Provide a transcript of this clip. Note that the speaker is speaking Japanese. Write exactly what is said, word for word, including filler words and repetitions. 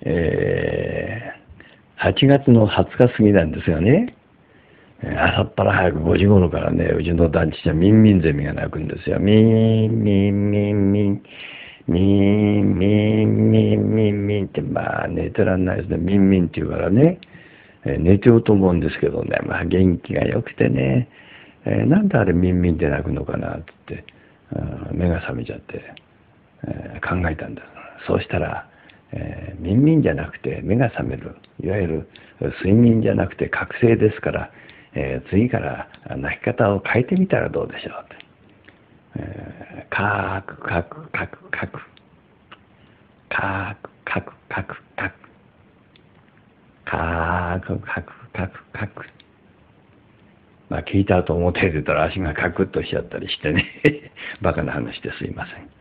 えー、はちがつのはつか過ぎなんですよね。朝っぱら早くごじ頃からね、うちの団地じゃミンミンゼミが鳴くんですよ。ミンミンミンミン、ミンミンミンミンミンって、まあ寝てらんないですね。ミンミンって言うからね、えー寝てようと思うんですけどね、まあ元気が良くてね、えーなんであれミンミンって鳴くのかなって言って、あ目が覚めちゃって、えー考えたんです。そうしたら、えー、ミンミンじゃなくて目が覚める、いわゆる睡眠じゃなくて覚醒ですから、えー、次から泣き方を変えてみたらどうでしょうって。えー、カクカクカクカクカクカクカクカクカクカクカクカク。まあ聞いた後表へ出たら足がカクッとしちゃったりしてねバカな話ですいません。